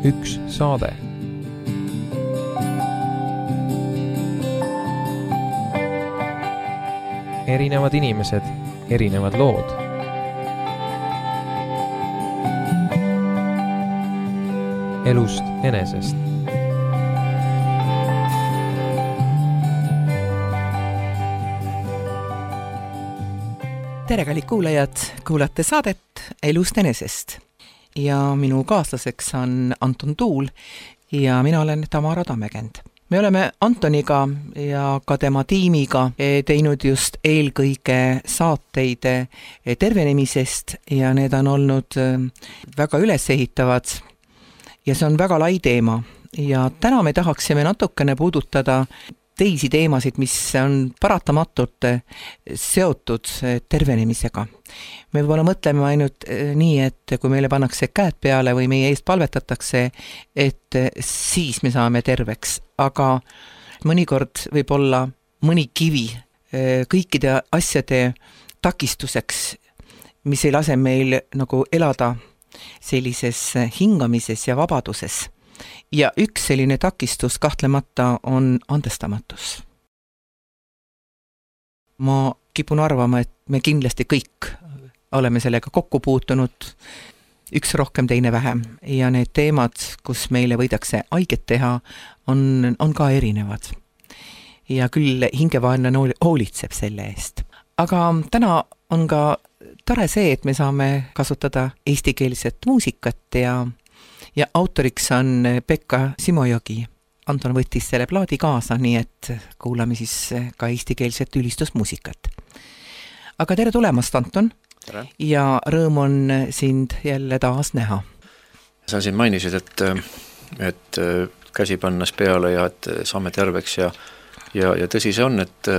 üks saade. Erinevad inimesed, erinevad lood. Elust enesest. Tere, kallid kuulajad, kuulate saadet Elust enesest. Ja minu kaaslaseks on Anton Tuul ja mina olen Tamara Tammekend. Me oleme Antoniga ja ka tema tiimiga teinud just eelkõige saateid tervenemisest ja need on olnud väga ülesehitavad ja see on väga lai teema. Ja täna me tahaksime natukene puudutada teisi teemasid, mis on paratamatult seotud tervenemisega. Me võib-olla mõtleme ainult nii, et kui meile pannakse käed peale või meie eest palvetatakse, et siis me saame terveks. Aga mõnikord võib olla mõni kivi kõikide asjade takistuseks, mis ei lase meil nagu elada sellises hingamises ja vabaduses. Ja üks selline takistus kahtlemata on andestamatus. Ma kipun arvama, et me kindlasti kõik oleme sellega kokku puutunud, üks rohkem, teine vähem. Ja need teemad, kus meile võidakse haiget teha, on ka erinevad. Ja küll hingevaenlane hoolitseb selle eest. Aga täna on ka tore see, et me saame kasutada eestikeelset muusikat ja autoriks on Pekka Simojogi. Anton võttis selle plaadi kaasa, nii et kuulame siis ka eestikeelset ülistusmuusikat. Aga tere tulemast, Anton. Tere. Ja rõõm on sind jälle taas näha. Sa siin mainisid, et käsi pannas peale ja et saame terveks ja tõsi see on,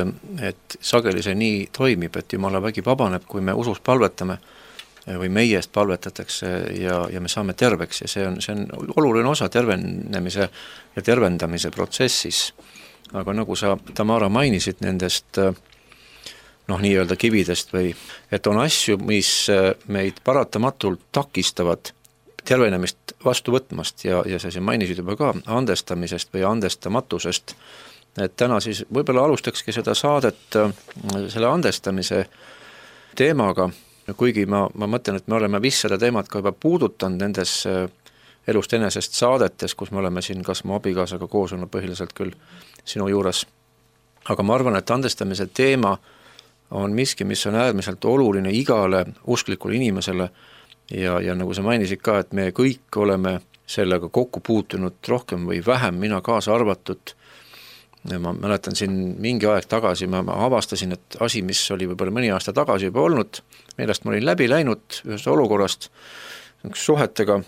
et sageli see nii toimib, et Jumala vägi vabaneb, kui me usus palvetame või meie eest palvetatakse ja me saame terveks ja see on oluline osa tervenemise ja tervendamise protsessis. Aga nagu sa, Tamara, mainisid nendest nii-öelda kividest või et on asju, mis meid paratamatult takistavad tervenemist vastu võtmast ja sa siin mainisid juba ka andestamisest või andestamatusest. Et täna siis võib-olla alustakski seda saadet selle andestamise teemaga, kuigi ma mõtlen, et me oleme vist seda teemat ka juba puudutanud nendes elust enesest saadetes, kus me oleme siin kas mu abikaasaga koos olnud põhiliselt küll sinu juures. Aga ma arvan, et andestamise teema on miski, mis on äärmiselt oluline igale usklikule inimesele ja nagu sa mainisid ka, et me kõik oleme sellega kokku puutunud rohkem või vähem, mina kaasa arvatud. Ma mäletan siin mingi aeg tagasi, ma avastasin, et asi, mis oli võib-olla mõni aasta tagasi juba olnud, millest ma olin läbi läinud ühest olukorrast, suhetega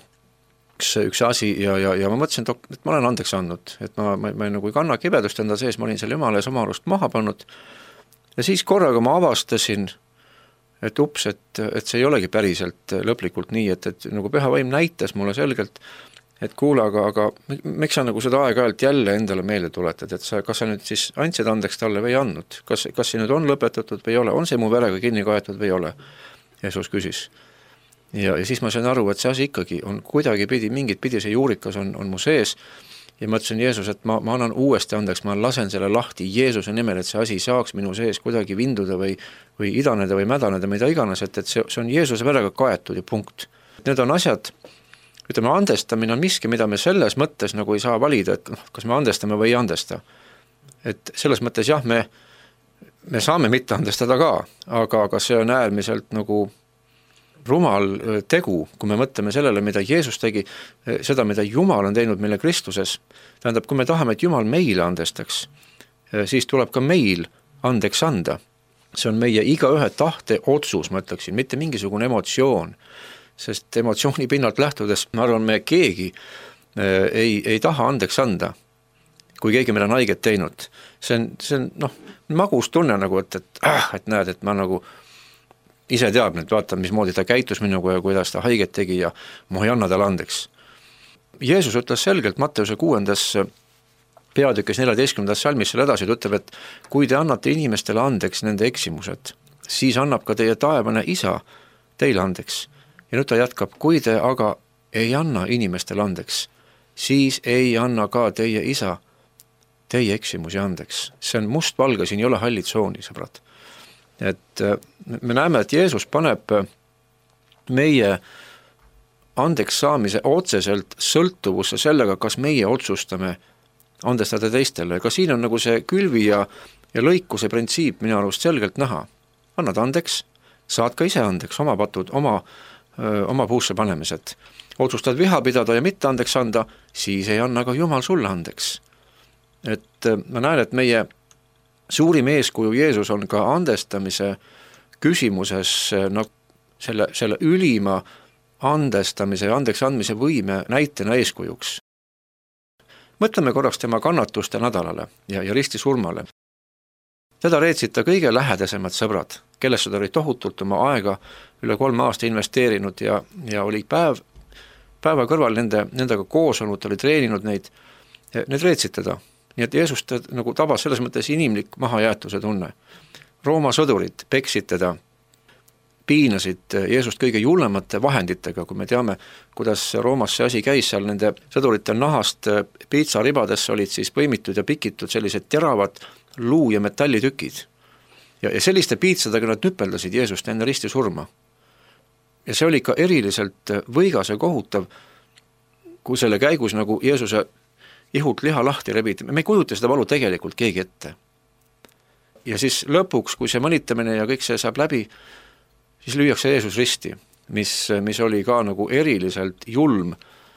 üks asi ja ma mõtlesin, et ma olen andeks andnud, et ma nagu ei kanna kibedust enda sees, ma olin seal Jumala ees oma arust maha pannud ja siis korraga ma avastasin, et ups, et see ei olegi päriselt lõplikult nii, et nagu Püha Vaim näitas mulle selgelt, et kuule, aga miks sa nagu seda aeg-ajalt jälle endale meelde tuletad, et kas sa nüüd siis andsid andeks talle või ei andnud? Kas see nüüd on lõpetatud või ei ole? On see mu verega kinni kaetud või ei ole? Jeesus küsis. Ja siis ma sain aru, et see asi ikkagi on kuidagi mingit pidi see juurikas on mu sees ja ma ütlesin Jeesus, et ma annan uuesti andeks, ma lasen selle lahti Jeesuse nimel, et see asi saaks minu sees kuidagi vinduda või idaneda või mädaneda, mida iganes, et see on Jeesuse verega kaetud ja punkt. Need on asjad, ütleme, andestamine on miski, mida me selles mõttes nagu ei saa valida, et kas me andestame või ei andesta. Et selles mõttes jah, me saame mitte andestada ka, aga see on äärmiselt nagu rumal tegu, kui me mõtleme sellele, mida Jeesus tegi, seda, mida Jumal on teinud meile Kristuses. Tähendab, kui me tahame, et Jumal meile andestaks, siis tuleb ka meil andeks anda. See on meie igaühe tahte otsus, ma ütleksin, mitte mingisugune emotsioon. Sest emotsiooni pinnalt lähtudes, ma arvan, me keegi ei taha andeks anda, kui keegi meil on haiget teinud. See on magus tunne nagu, et näed, et ma nagu ise teab nüüd, vaata, mismoodi ta käitus minuga ja kuidas ta haiget tegi ja ma ei anna talle andeks. Jeesus ütles selgelt Matteuse 6. peatükis 14. salmis selle edasi, ütleb, et kui te annate inimestele andeks nende eksimused, siis annab ka teie taevane isa teile andeks. Ja nüüd ta jätkab, kui te aga ei anna inimestele andeks, siis ei anna ka teie isa teie eksimusi andeks. See on mustvalge, siin ei ole halli tsooni, sõbrad. Et me näeme, et Jeesus paneb meie andeks saamise otseselt sõltuvusse sellega, kas meie otsustame andestada teistele. Ka siin on nagu see külvi ja lõikuse printsiip minu arust selgelt näha. Annad andeks, saad ka ise andeks, oma patud, oma puusse panemised. Otsustad viha pidada ja mitte andeks anda, siis ei anna ka Jumal sulle andeks. Et ma näen, et meie suurim eeskuju Jeesus on ka andestamise küsimuses selle ülima andestamise ja andeks andmise võime näitena eeskujuks. Mõtleme korraks tema kannatuste nädalale ja ristisurmale. Teda reetsid ta kõige lähedasemad sõbrad, kellest ta oli tohutult oma aega üle 3 aasta investeerinud ja oli päeva kõrval nendega koos olnud, ta oli treeninud neid, need reetsid teda. Nii et Jeesus nagu tabas selles mõttes inimlik mahajäetuse tunne. Rooma sõdurid peksid teda, piinasid Jeesust kõige jullemate vahenditega, kui me teame, kuidas Roomas see asi käis, seal nende sõdurite nahast piitsaribadesse olid siis põimitud ja pikitud sellised teravad luu- ja metallitükid. Ja selliste piitsadega nad nüpeldasid Jeesust enne ristisurma. Ja see oli ka eriliselt võigas ja kohutav, kui selle käigus nagu Jeesuse ihult liha lahti rebiti. Me ei kujuta seda valu tegelikult keegi ette. Ja siis lõpuks, kui see mõnitamine ja kõik see saab läbi, siis lüüakse Jeesus risti, mis oli ka nagu eriliselt julm,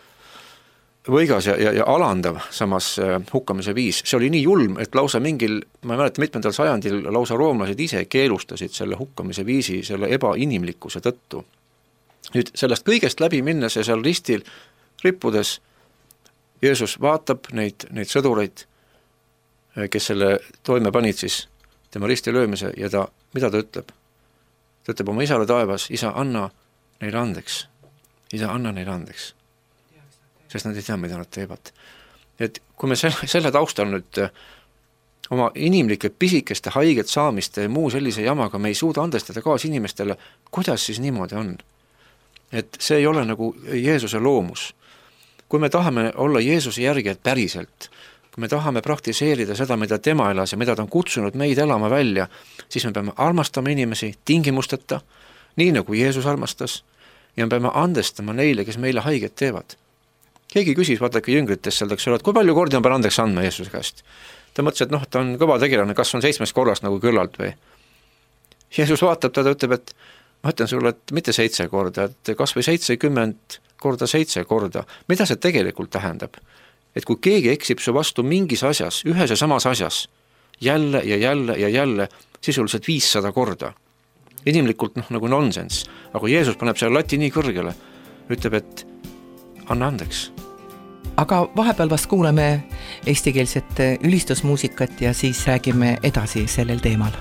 võigas ja alandav samas hukkamise viis. See oli nii julm, et lausa mingil, ma ei mäleta, mitmendal sajandil lausa roomlased ise keelustasid selle hukkamise viisi, selle ebainimlikkuse tõttu. Nüüd sellest kõigest läbi minnes ja seal ristil rippudes Jeesus vaatab neid sõdureid, kes selle toime panid siis tema risti löömise ja mida ta ütleb? Ta ütleb oma isale taevas, isa, anna neile andeks. Isa, anna neile andeks. Sest nad ei tea, mida nad teevad. Et kui me selle taustal nüüd oma inimlike pisikeste haiget saamiste ja muu sellise jamaga me ei suuda andestada kaas inimestele, kuidas siis niimoodi on? Et see ei ole nagu Jeesuse loomus. Kui me tahame olla Jeesuse järgijad päriselt, kui me tahame praktiseerida seda, mida tema elas ja mida ta on kutsunud meid elama välja, siis me peame armastama inimesi tingimusteta, nii nagu Jeesus armastas, ja me peame andestama neile, kes meile haiget teevad. Keegi küsis, vaadake jüngritest sealt, et kui palju kordi on peal andeks andma Jeesuse käest? Ta mõtles, et ta on kõva tegelane, kas on 7 korrast nagu küllalt või? Jeesus vaatab ta ütleb, et ma ütlen sulle, et mitte 7 korda, et kas või 70 korda 7 korda. Mida see tegelikult tähendab? Et kui keegi eksib su vastu mingis asjas, ühes ja samas asjas, jälle ja jälle ja jälle, sisuliselt 500 korda. Inimlikult nagu nonsense, aga Jeesus paneb selle lati nii kõrgele, ütleb, et anna andeks. Aga vahepeal vast kuuleme eestikeelset ülistusmuusikat ja siis räägime edasi sellel teemal.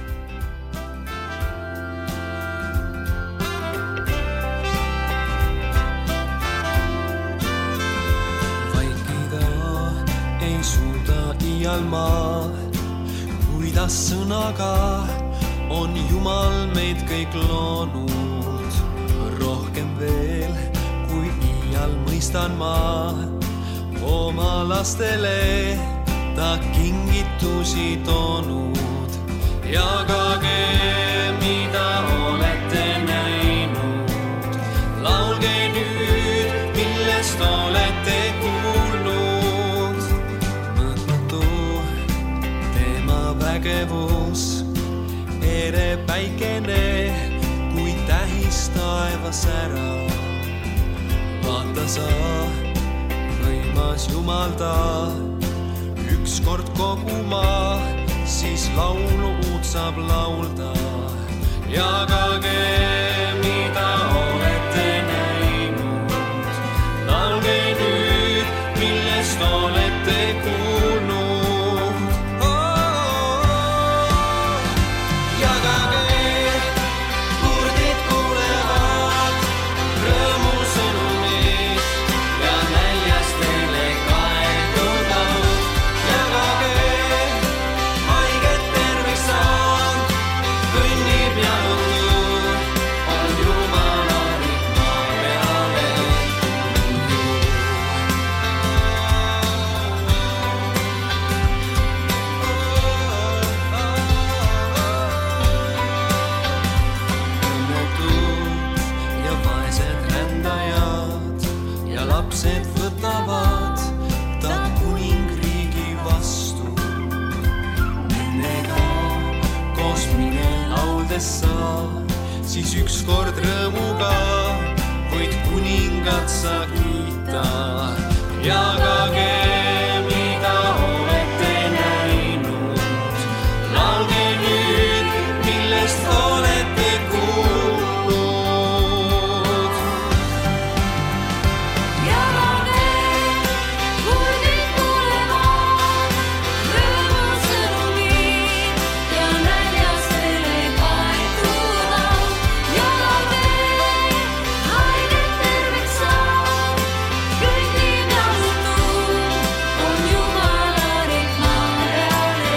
Maa, kuidas sõnaga on Jumal meid kõik loonud. Rohkem veel, kui iial mõistan ma, oma lastele ta kingitusi toonud. Jagage, mida olete näinud, laulge nüüd, millest olete kuulnud. Vägevus, ere päikene, kui tähis taevas ära. Vaata sa, võimas Jumal ta, ükskord kogu maa, siis laulu uut saab laulda. Jagage, mida olete näinud, laulge nüüd, millest olete kuulnud. Kõnni olles sa, siis ükskord rõõmuga võid kuningat sa kiita. Jagage, mida olete näinud, laulge nüüd, millest olete kuulnud. Jagage, kurdid kuulevad rõõmusõnumid ja näljastele kaetuda. Jagage, haiged terveks saab, kõnnib ja muutub, on Jumala riik maa peale.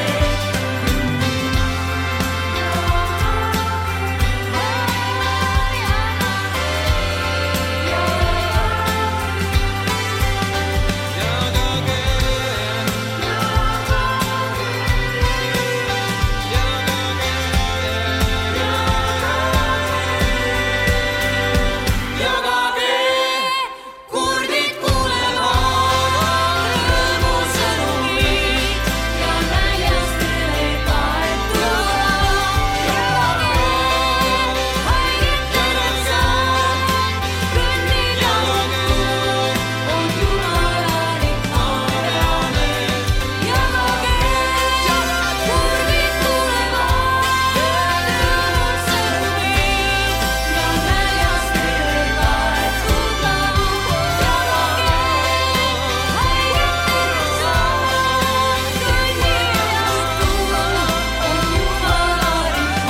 Jagage, kurdid kuulevad rõõmusõnumid Ja näljastele kaetuda. Jagage, haiged terveks saab, kõnnib ja muutub, on Jumala riik maa peale. Jagage, kurdid kuulevad rõõmusõnumid ja näljastele kaetuda. Jagage, haiged terveks saab, kõnnib ja muutub, on Jumala riik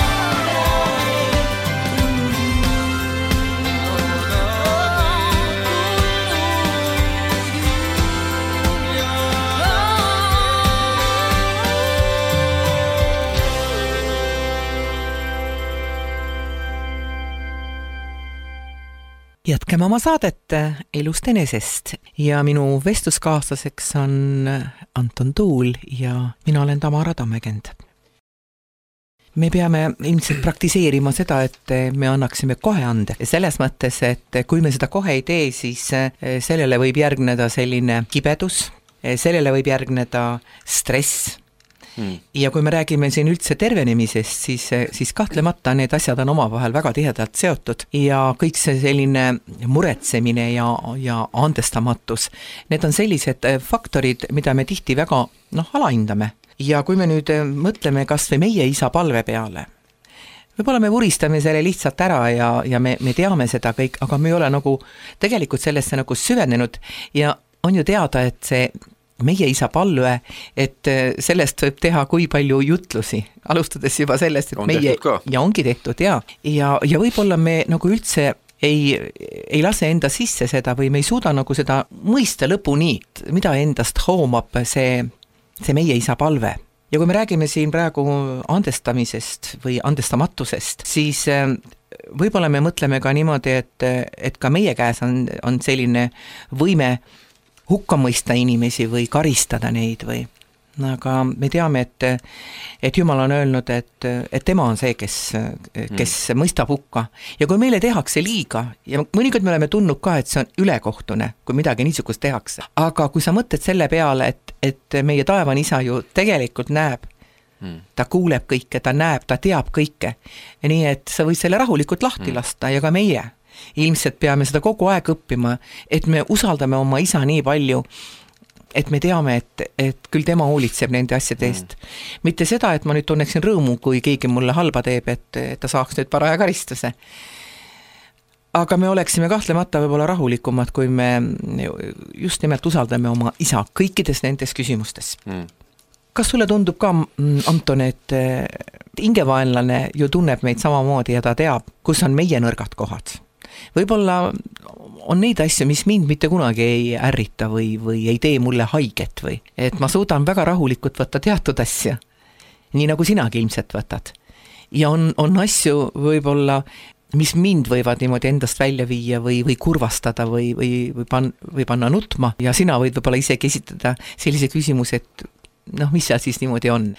Jätkame oma saadet Elust enesest ja minu vestluskaaslaseks on Anton Tuul ja mina olen Tamara Tammekend. Me peame ilmselt praktiseerima seda, et me annaksime kohe ande. Selles mõttes, et kui me seda kohe ei tee, siis sellele võib järgneda selline kibedus, sellele võib järgneda stress. Ja kui me räägime siin üldse tervenemisest, siis kahtlemata need asjad on omavahel väga tihedalt seotud ja kõik see selline muretsemine ja andestamatus, need on sellised faktorid, mida me tihti väga alahindame. Ja kui me nüüd mõtleme kas või meie isa palve peale, võib-olla me vuristame selle lihtsalt ära ja me teame seda kõik, aga me ei ole nagu tegelikult sellesse nagu süvenenud ja on ju teada, et see meie isa palve, et sellest võib teha kui palju jutlusi, alustades juba sellest, et on meie ja ongi tehtud ja võib-olla me nagu üldse ei lase enda sisse seda või me ei suuda nagu seda mõista lõpuni, mida endast hoomab see meie isa palve. Ja kui me räägime siin praegu andestamisest või andestamatusest, siis võib-olla me mõtleme ka niimoodi, et ka meie käes on selline võime hukka mõista inimesi või karistada neid või. Aga me teame, et Jumal on öelnud, et tema on see, kes mõistab hukka. Ja kui meile tehakse liiga, ja mõnikord me oleme tundnud ka, et see on ülekohtune, kui midagi niisugust tehakse. Aga kui sa mõtled selle peale, et meie taevane isa ju tegelikult näeb, ta kuuleb kõike, ta näeb, ta teab kõike. Ja nii, et sa võid selle rahulikult lahti lasta ja ka meie. Ilmselt peame seda kogu aeg õppima, et me usaldame oma isa nii palju, et me teame, et küll tema hoolitseb nende asjade eest. Mitte seda, et ma nüüd tunneksin rõõmu, kui keegi mulle halba teeb, et ta saaks nüüd paraja karistuse. Aga me oleksime kahtlemata võib-olla rahulikumad, kui me just nimelt usaldame oma isa kõikides nendes küsimustes. Kas sulle tundub ka, Anton, et hingevaenlane ju tunneb meid samamoodi ja ta teab, kus on meie nõrgad kohad? Võib-olla on neid asju, mis mind mitte kunagi ei ärrita või ei tee mulle haiget või, et ma suudan väga rahulikult võtta teatud asja, nii nagu sinagi ilmselt võtad. Ja on asju võib-olla, mis mind võivad niimoodi endast välja viia või kurvastada või panna nutma ja sina võid võib-olla isegi esitada sellise küsimuse, et mis seal siis niimoodi on.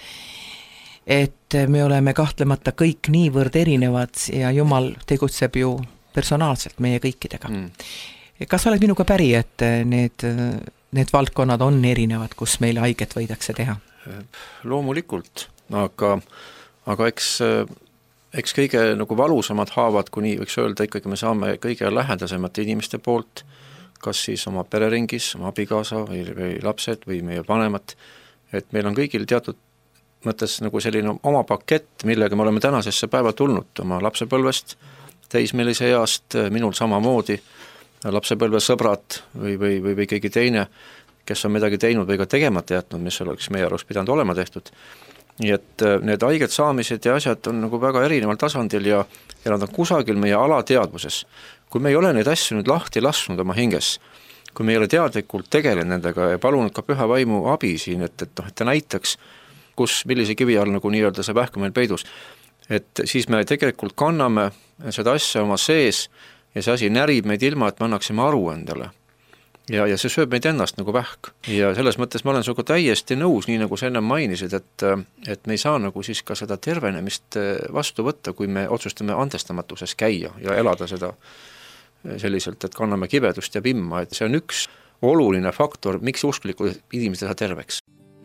Et me oleme kahtlemata kõik niivõrd erinevad ja Jumal tegutseb ju personaalselt meie kõikidega. Kas sa oled minuga päri, et need valdkonnad on erinevad, kus meile haiget võidakse teha? Loomulikult, aga eks eks kõige nagu valusamad haavad, kui nii võiks öelda, ikkagi me saame kõige lähedasemate inimeste poolt, kas siis oma pereringis, oma abikaasa või lapsed või meie vanemad, et meil on kõigil teatud mõttes nagu selline oma pakett, millega me oleme tänasesse päeva tulnud oma lapsepõlvest, teismelise east, minul samamoodi, lapsepõlvesõbrad või keegi teine, kes on midagi teinud või ka tegemata jätnud, mis oleks meie arust pidanud olema tehtud. Nii et need haiged saamised ja asjad on nagu väga erineval tasandil ja nad on kusagil meie alateadvuses. Kui me ei ole neid asju nüüd lahti lasknud oma hinges, kui me ei ole teadlikult tegelenud nendega ja palunud ka püha vaimu abi siin, et ta näitaks, millise kivi all nagu nii-öelda see vähk on meil peidus, et siis me tegelikult kanname seda asja oma sees ja see asi närib meid ilma, et me annaksime aru endale. Ja see sööb meid ennast nagu vähk. Ja selles mõttes ma olen sinuga täiesti nõus, nii nagu sa enne mainisid, et me ei saa nagu siis ka seda tervenemist vastu võtta, kui me otsustame andestamatuses käia ja elada seda selliselt, et kanname kibedust ja vimma, et see on üks oluline faktor, miks usklikud inimesed saada terveks.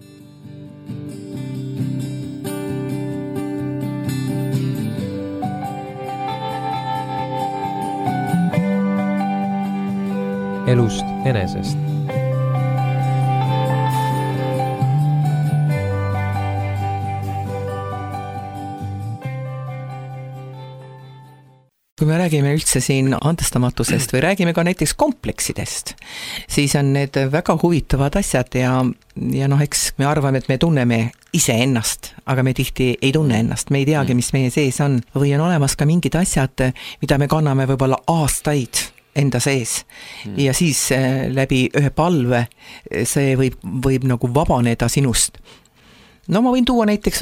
Elust enesest. Kui me räägime üldse siin andestamatusest või räägime ka näiteks kompleksidest, siis on need väga huvitavad asjad ja eks me arvame, et me tunneme ise ennast, aga me tihti ei tunne ennast, me ei teagi, mis meie sees on. Või on olemas ka mingid asjad, mida me kanname võib-olla aastaid enda sees ja siis läbi ühe palve see võib nagu vabaneda sinust. No ma võin tuua näiteks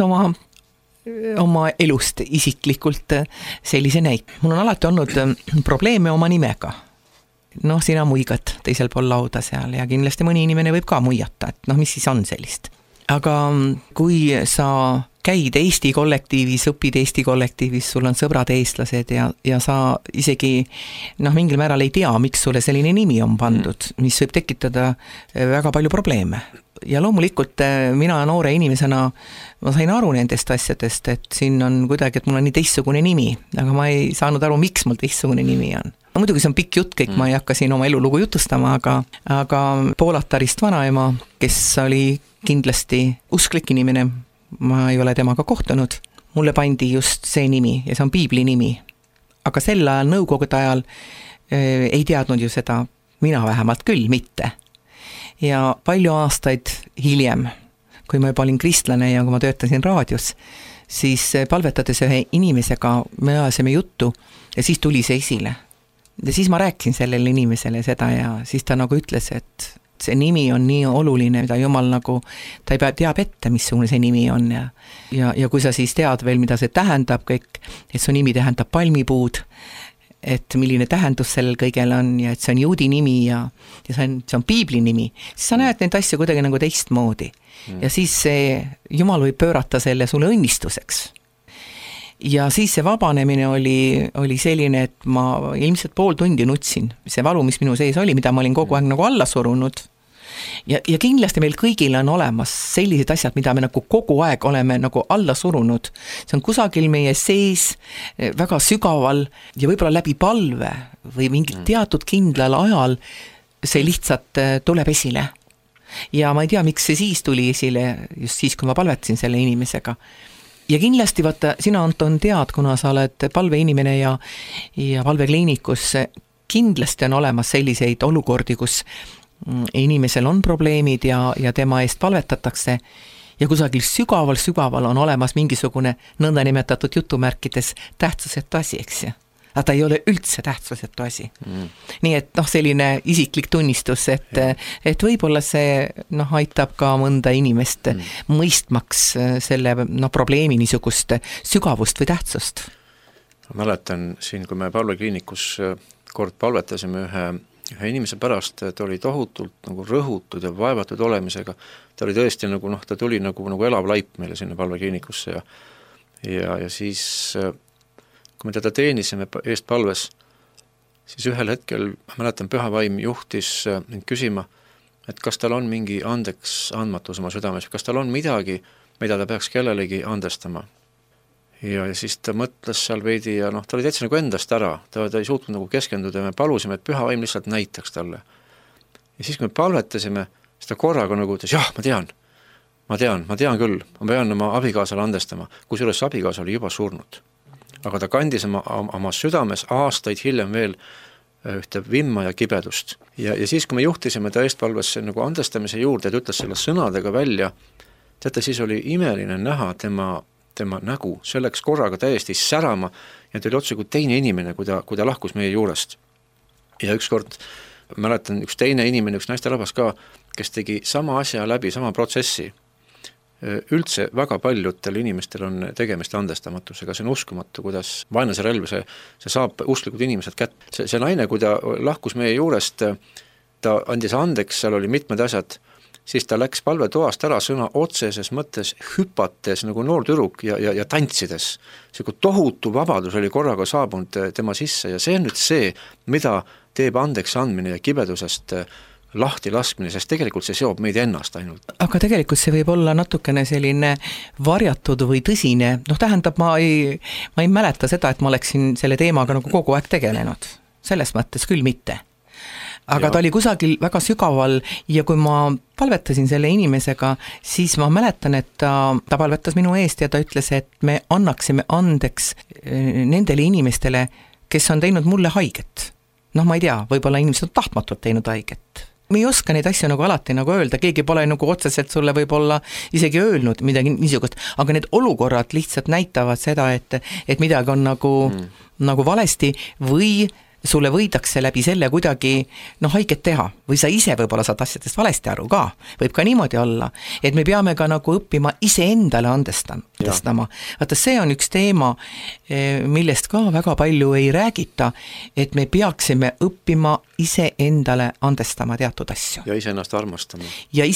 oma elust isiklikult sellise näite. Mul on alati olnud probleeme oma nimega. Sina muigad teisel pool lauda seal ja kindlasti mõni inimene võib ka muiata, et mis siis on sellist. Aga kui sa käid Eesti kollektiivis, õpid Eesti kollektiivis, sul on sõbrad eestlased ja sa isegi mingil määral ei tea, miks sulle selline nimi on pandud, mis võib tekitada väga palju probleeme. Ja loomulikult mina noore inimesena ma sain aru nendest asjadest, et siin on kuidagi, et mul on nii teistsugune nimi, aga ma ei saanud aru, miks mul teistsugune nimi on. Muidugi see on pikk jutt kõik, ma ei hakka siin oma elulugu jutustama, aga Poolatarist vanaema, kes oli kindlasti usklik inimene, ma ei ole temaga kohtunud, mulle pandi just see nimi ja see on piibli nimi. Aga sel ajal, nõukogude ajal ei teadnud ju seda, mina vähemalt küll mitte. Ja palju aastaid hiljem, kui ma juba olin kristlane ja kui ma töötasin raadios, siis palvetades ühe inimesega me ajasime juttu ja siis tuli see esile. Ja siis ma rääkisin sellele inimesele seda ja siis ta nagu ütles, et see nimi on nii oluline, mida Jumal nagu, ta ei teab ette, missugune see nimi on ja kui sa siis tead veel, mida see tähendab kõik, et su nimi tähendab palmipuud, et milline tähendus sellel kõigel on ja et see on juudi nimi ja see on piibli nimi, siis sa näed neid asju kuidagi nagu teistmoodi. Ja siis see Jumal võib pöörata selle sulle õnnistuseks. Ja siis see vabanemine oli selline, et ma ilmselt pool tundi nutsin. See valu, mis minu sees oli, mida ma olin kogu aeg nagu alla surunud. Ja kindlasti meil kõigil on olemas sellised asjad, mida me nagu kogu aeg oleme nagu alla surunud. See on kusagil meie sees väga sügaval ja võib-olla läbi palve või mingil teatud kindlal ajal see lihtsalt tuleb esile. Ja ma ei tea, miks see siis tuli esile, just siis, kui ma palvetasin selle inimesega. Ja kindlasti vaata, sina Anton tead, kuna sa oled palveinimene ja palvekliinikus, kindlasti on olemas selliseid olukordi, kus inimesel on probleemid ja tema eest palvetatakse ja kusagil sügaval on olemas mingisugune nõnda nimetatud jutumärkides tähtsusetu asi, eks ju. Aga ta ei ole üldse tähtsusetu asi. Nii et selline isiklik tunnistus, et võib-olla see aitab ka mõnda inimest mõistmaks selle probleemi niisugust sügavust või tähtsust. Ma mäletan siin, kui me palvekliinikus kord palvetasime ühe inimese pärast, ta oli tohutult nagu rõhutud ja vaevatud olemisega. Ta oli tõesti nagu, ta tuli nagu elav laip meile sinna palvekliinikusse ja siis kui me teda teenisime eest palves, siis ühel hetkel, ma mäletan, Püha Vaim juhtis mind küsima, et kas tal on mingi andeks andmatus oma südames, kas tal on midagi, mida ta peaks kellelegi andestama. ja siis ta mõtles seal veidi ja ta oli täitsa nagu endast ära, ta ei suutnud nagu keskenduda ja me palusime, et Püha Vaim lihtsalt näitaks talle. Ja siis, kui me palvetasime, siis ta korraga nagu ütles, jah, ma tean küll, ma pean oma abikaasale andestama, kusjuures abikaasa oli juba surnud. Aga ta kandis oma südames aastaid hiljem veel ühte vimma ja kibedust. Ja siis, kui me juhtisime ta eestpalvesse nagu andestamise juurde, ta ütles selle sõnadega välja, teate, siis oli imeline näha tema nägu, see läks korraga täiesti särama ja ta oli otse kui teine inimene, kui ta lahkus meie juurest. Ja ükskord, mäletan, üks teine inimene, üks naisterahvas ka, kes tegi sama asja läbi, sama protsessi. Üldse väga paljudel inimestel on tegemist andestamatusega, see on uskumatu, kuidas vaenlase relv, see saab usklikud inimesed kätt. See naine, kui ta lahkus meie juurest, ta andis andeks, seal oli mitmed asjad, siis ta läks palvetoast ära sõna otseses mõttes hüpates nagu noor tüdruk ja tantsides. See tohutu vabadus oli korraga saabunud tema sisse ja see on nüüd see, mida teeb andeks andmine ja kibedusest lahti laskmine, sest tegelikult see seob meid ennast ainult. Aga tegelikult see võib olla natukene selline varjatud või tõsine, tähendab, ma ei mäleta seda, et ma oleksin selle teemaga nagu kogu aeg tegelenud. Selles mõttes küll mitte. Aga ta oli kusagil väga sügaval ja kui ma palvetasin selle inimesega, siis ma mäletan, et ta palvetas minu eest ja ta ütles, et me annaksime andeks nendele inimestele, kes on teinud mulle haiget. Ma ei tea, võib-olla inimesed on tahtmatult teinud haiget. Me ei oska neid asju nagu alati nagu öelda, keegi pole nagu otseselt sulle võib-olla isegi öelnud midagi niisugust, aga need olukorrad lihtsalt näitavad seda, et midagi on nagu valesti või sulle võidakse läbi selle kuidagi haiget teha või sa ise võib-olla saad asjadest valesti aru ka, võib ka niimoodi olla, et me peame ka nagu õppima iseendale andestama. Vaata, see on üks teema, millest ka väga palju ei räägita, et me peaksime õppima iseendale andestama teatud asju. Ja iseennast armastama.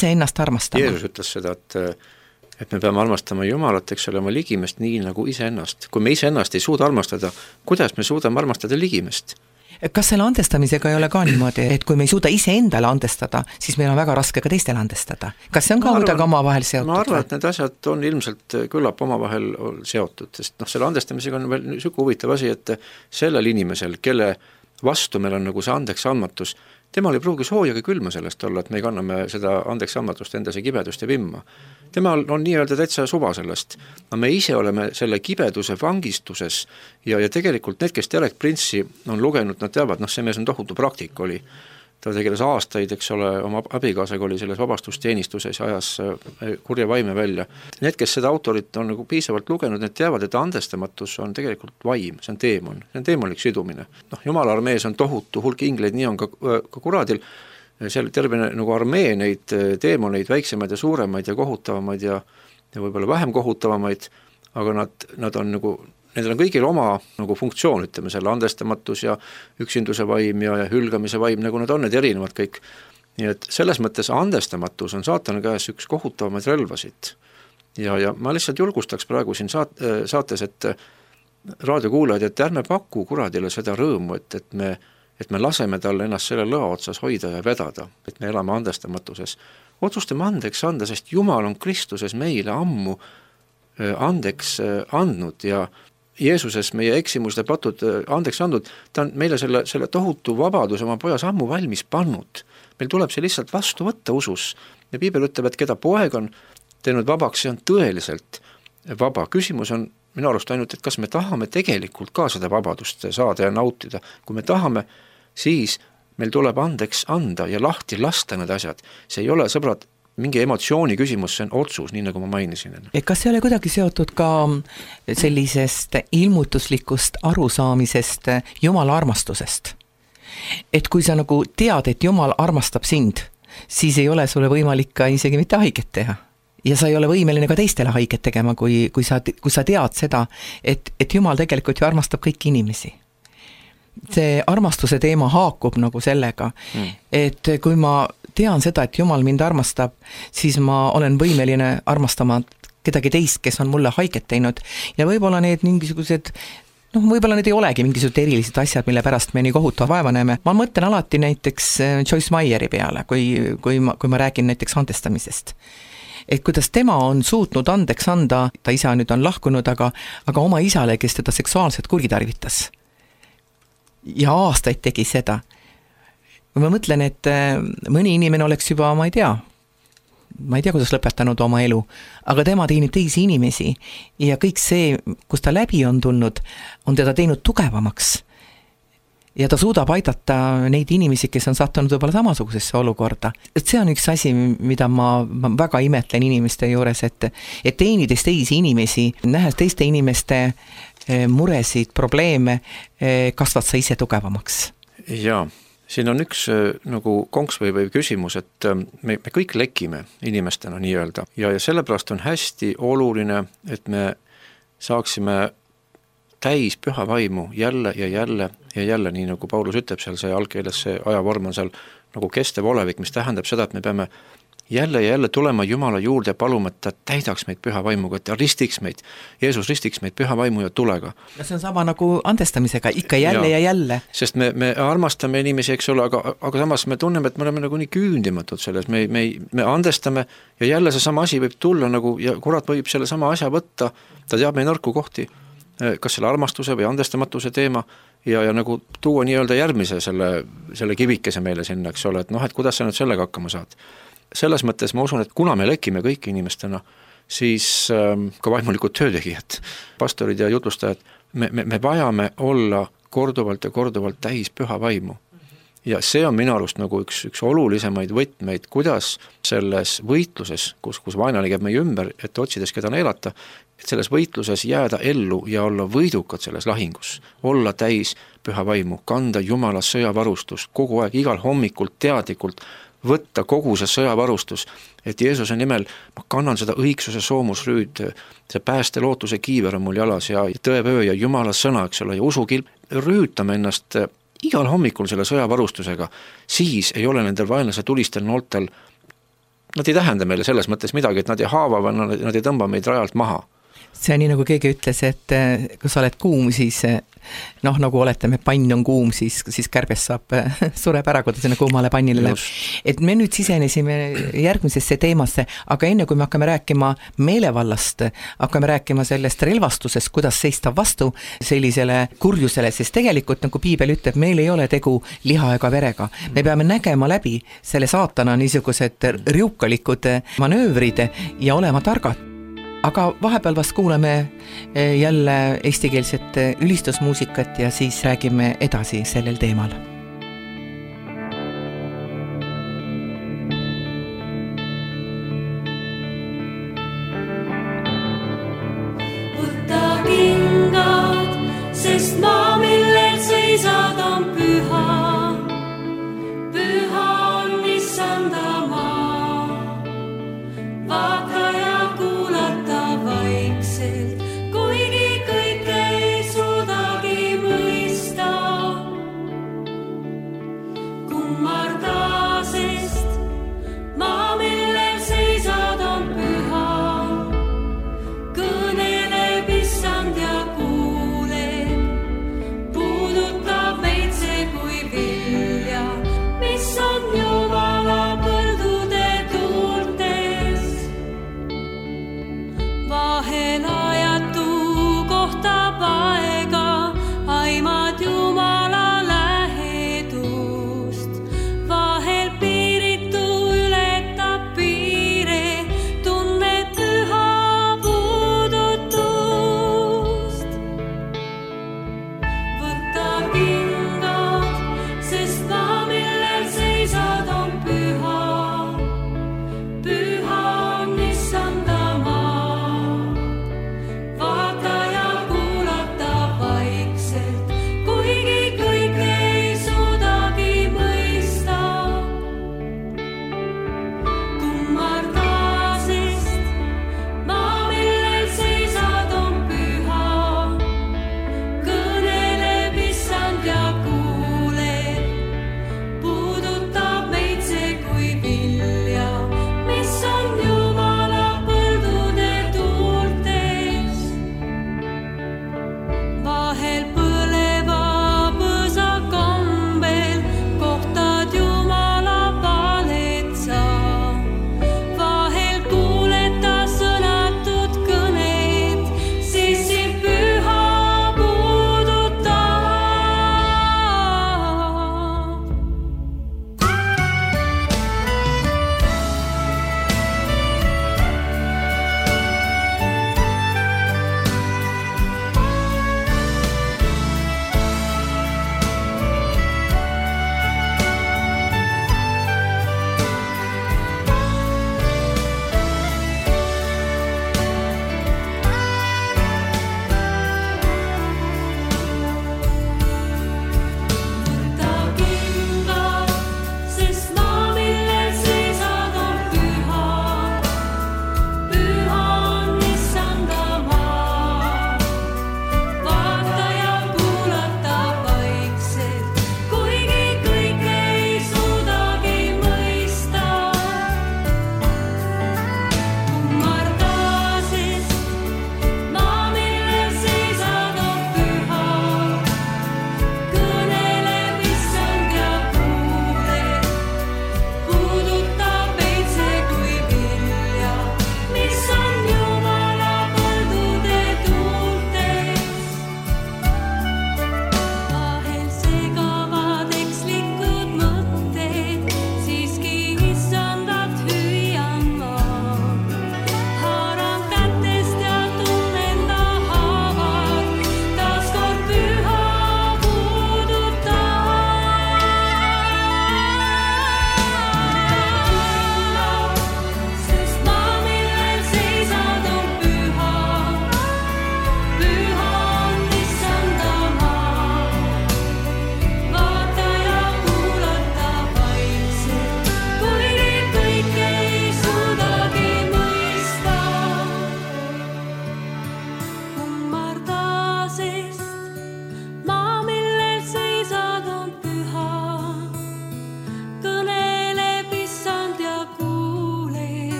Jeesus ütles seda, et me peame armastama Jumalat, eks ole, oma ligimest nii nagu iseennast. Kui me iseennast ei suuda armastada, kuidas me suudame armastada ligimest? Kas selle andestamisega ei ole ka niimoodi, et kui me ei suuda iseendale andestada, siis meil on väga raske ka teistele andestada? Kas see on ka midagi omavahel seotud? Ma arvan, et need asjad on ilmselt küllap omavahel seotud, sest selle andestamisega on veel niisugune huvitav asi, et sellel inimesel, kelle vastu meil on nagu see andeks andmatus, temal ei pruugi sooja külma sellest olla, et me kanname seda andeks andmatust endase kibedust ja vimma. Temal on nii-öelda täitsa suva sellest. Me ise oleme selle kibeduse vangistuses ja tegelikult need, kes Derek Prince'i on lugenud, nad teavad, see mees on tohutu praktik oli. Ta tegeles aastaid, eks ole, oma abikaasaga oli selles vabastusteenistuses ja ajas kurja vaime välja. Need, kes seda autorit on nagu piisavalt lugenud, need teavad, et andestamatus on tegelikult vaim, see on teemonlik sidumine. Jumala armees on tohutu hulk ingleid, nii on ka kuradil, seal terve nagu armee neid teemoneid, väiksemaid ja suuremaid ja kohutavamaid ja võib-olla vähem kohutavamaid, aga nad on nagu, nendel on kõigil oma nagu funktsioon, ütleme, selle andestamatus ja üksinduse vaim ja hülgamise vaim, nagu nad on need erinevad kõik. Nii et selles mõttes andestamatus on saatana käes üks kohutavamaid relvasid. Ja ma lihtsalt julgustaks praegu siin saates, et raadiokuulajad, et ärme paku kuradile seda rõõmu, et me laseme talle ennast selle lõa otsas hoida ja vedada, et me elame andestamatuses. Otsustame andeks anda, sest Jumal on Kristuses meile ammu andeks andnud ja Jeesuses meie eksimuste patud andeks andnud, ta on meile selle tohutu vabaduse oma pojas ammu valmis pannud. Meil tuleb see lihtsalt vastu võtta usus. Ja Piibel ütleb, et keda poeg on teinud vabaks, see on tõeliselt vaba. Küsimus on minu arust ainult, et kas me tahame tegelikult ka seda vabadust saada ja nautida. Kui me tahame, siis meil tuleb andeks anda ja lahti lasta need asjad. See ei ole, sõbrad, mingi emotsiooni küsimus, see on otsus, nii nagu ma mainisin. Kas see ole kuidagi seotud ka sellisest ilmutuslikust arusaamisest Jumala armastusest? Et kui sa nagu tead, et Jumal armastab sind, siis ei ole sulle võimalik ka isegi mitte haiget teha. Ja sa ei ole võimeline ka teistele haiget tegema, kui sa tead seda, et Jumal tegelikult ju armastab kõiki inimesi. See armastuse teema haakub nagu sellega, et kui ma tean seda, et Jumal mind armastab, siis ma olen võimeline armastama kedagi teist, kes on mulle haiget teinud ja võib-olla need mingisugused võib-olla need ei olegi mingisugused erilised asjad, mille pärast me nii kohutav vaeva näeme. Ma mõtlen alati näiteks Joyce Meyeri peale, kui ma räägin näiteks andestamisest. et kuidas tema on suutnud andeks anda, ta isa nüüd on lahkunud, aga oma isale, kes teda seksuaalselt kuritarvitas. Ja aastaid tegi seda. Ma mõtlen, et mõni inimene oleks juba, ma ei tea, kuidas lõpetanud oma elu, aga tema teenib teisi inimesi ja kõik see, kus ta läbi on tulnud, on teda teinud tugevamaks. Ja ta suudab aidata neid inimesi, kes on sattunud võib-olla samasugusesse olukorda. Et see on üks asi, mida ma väga imetlen inimeste juures, et teenides teisi inimesi, nähes teiste inimeste muresid, probleeme, kasvad sa ise tugevamaks. Jaa, siin on üks nagu konks või küsimus, et me kõik lekime inimestena nii öelda ja sellepärast on hästi oluline, et me saaksime täis püha vaimu jälle ja jälle ja jälle, nii nagu Paulus ütleb seal, see algkeeles see ajavorm on seal nagu kestev olevik, mis tähendab seda, et me peame jälle ja jälle tulema Jumala juurde ja paluma, et ta täidaks meid püha vaimuga, et ta ristiks meid, Jeesus ristiks meid püha vaimu ja tulega. Ja see on sama nagu andestamisega, ikka jälle ja jälle. Sest me armastame inimesi, eks ole, aga samas me tunneme, et me oleme nagu nii küündimatud selles, me andestame ja jälle see sama asi võib tulla nagu, ja kurat võib selle sama asja võtta, ta teab meie nõrku kohti, kas selle armastuse või andestamatuse teema ja nagu tuua nii-öelda järgmise selle kivikese meile sinna, eks ole, et et kuidas sa nüüd sellega hakkama saad. Selles mõttes ma usun, et kuna me lekime kõik inimestena, siis ka vaimulikud töötegijad, pastorid ja jutlustajad, me vajame olla korduvalt ja korduvalt täis püha vaimu. Ja see on minu arust nagu üks olulisemaid võtmeid, kuidas selles võitluses, kus vaenlane käib meie ümber, et otsides keda neelata, et selles võitluses jääda ellu ja olla võidukad selles lahingus, olla täis püha vaimu, kanda Jumala sõjavarustust kogu aeg, igal hommikul teadlikult, võtta kogu see sõjavarustus, et Jeesuse nimel ma kannan seda õigsuse soomusrüüd, see pääste lootuse kiiver on mul jalas ja tõevöö ja Jumala sõna, eks ole, ja usukilp, rüütame ennast igal hommikul selle sõjavarustusega, siis ei ole nendel vaenlase tulistel nooltel, nad ei tähenda meile selles mõttes midagi, et nad ei haava või nad ei tõmba meid rajalt maha. See on nii, nagu keegi ütles, et kui sa oled kuum, siis nagu oletame, pann on kuum, siis kärbes sureb ära, kui ta sinna kuumale pannile läheb. Et me nüüd sisenesime järgmisesse teemasse, aga enne kui me hakkame rääkima meelevallast, hakkame rääkima sellest relvastusest, kuidas seista vastu sellisele kurjusele, sest tegelikult, nagu Piibel ütleb, meil ei ole tegu liha ega verega. Me peame nägema läbi selle saatana niisugused riukalikud manöövrid ja olema targad. Aga vahepeal vast kuuleme jälle eestikeelset ülistusmuusikat ja siis räägime edasi sellel teemal. Võtta kingad, sest maa, millel seisad, on püha. Püha on issanda maa. Vaata ja kuulata vaikselt, kuigi kõike ei suudagi mõista.